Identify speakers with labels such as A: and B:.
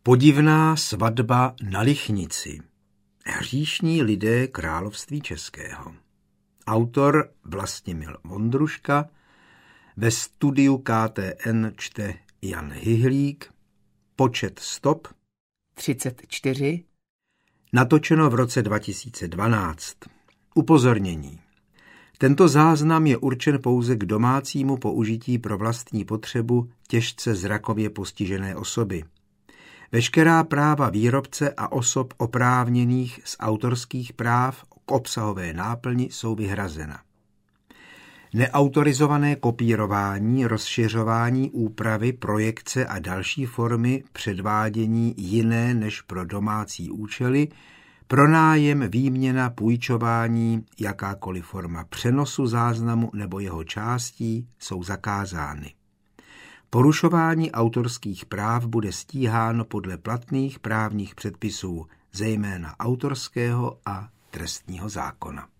A: Podivná svatba na Lichnici. Hříšní lidé království českého. Autor Vlastimil Vondruška. Ve studiu KTN čte Jan Hyhlík. Počet stop
B: 34.
A: Natočeno v roce 2012. Upozornění. Tento záznam je určen pouze k domácímu použití pro vlastní potřebu těžce zrakově postižené osoby. Veškerá práva výrobce a osob oprávněných z autorských práv k obsahové náplni jsou vyhrazena. Neautorizované kopírování, rozšiřování, úpravy, projekce a další formy předvádění jiné než pro domácí účely, pronájem, výměna, půjčování, jakákoliv forma přenosu záznamu nebo jeho částí jsou zakázány. Porušování autorských práv bude stíháno podle platných právních předpisů, zejména autorského a trestního zákona.